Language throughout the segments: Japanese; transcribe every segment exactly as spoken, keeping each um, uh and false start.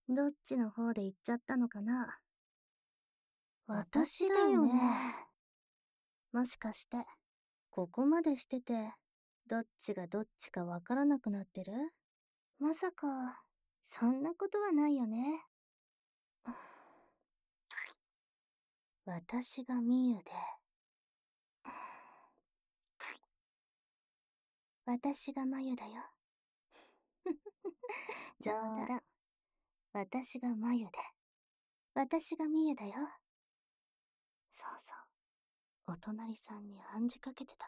どっちの方で行っちゃったのかな。 私だよね。 もしかして、ここまでしてて、どっちがどっちかわからなくなってる？まさか、そんなことはないよね。私がみゆで、私がまゆだよ。冗談。私がまゆで、私がみゆだよ。そうそう。お隣さんに暗示かけてたから、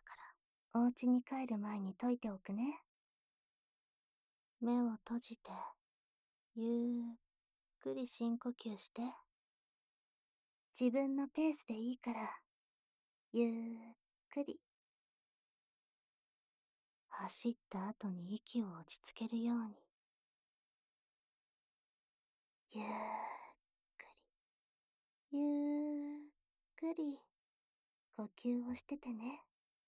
お家に帰る前に解いておくね。目を閉じて、ゆっくり深呼吸して。自分のペースでいいから、ゆっくり。走った後に息を落ち着けるように。ゆっくり、ゆっくり、呼吸をしててね。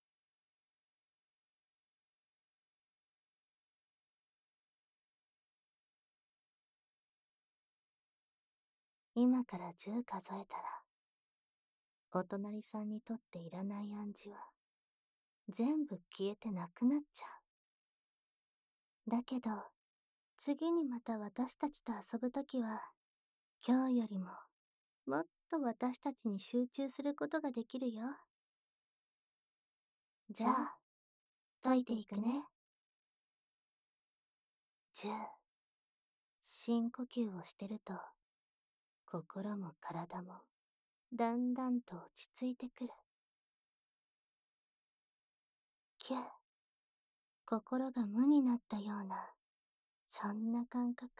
今からじゅう数えたら、お隣さんにとっていらない暗示は、全部消えてなくなっちゃう。だけど、次にまた私たちと遊ぶときは、今日よりも、もっと私たちに集中することができるよ。じゃあ、解いていくね。じゅう。深呼吸をしてると、心も体も、だんだんと落ち着いてくる。きゅう。心が無になったような、そんな感覚。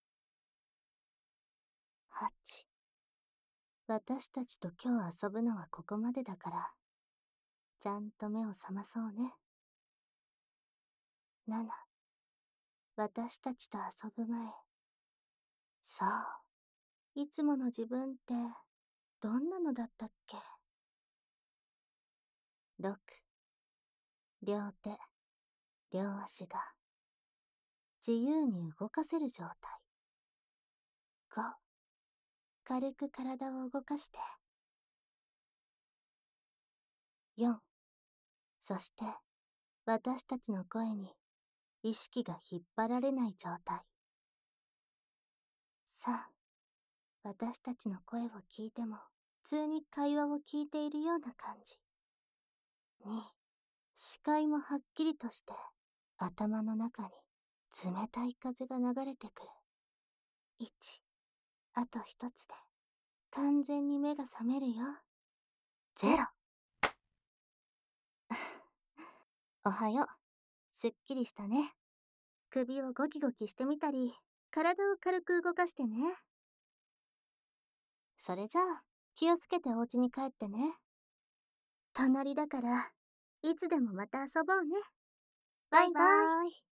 はち。私たちと今日遊ぶのはここまでだから、ちゃんと目を覚まそうね。なな。私たちと遊ぶ前。そう。いつもの自分って、どんなのだったっけ？ろく。両手、両足が、自由に動かせる状態。ご。軽く体を動かして。よん。そして、私たちの声に、意識が引っ張られない状態。さん。私たちの声を聞いても、普通に会話を聞いているような感じ。に。視界もはっきりとして、頭の中に冷たい風が流れてくる。いち。あと一つで、完全に目が覚めるよ。ゼロ。おはよう。すっきりしたね。首をゴキゴキしてみたり、体を軽く動かしてね。それじゃあ、気をつけてお家に帰ってね。隣だから、いつでもまた遊ぼうね。バイバイ。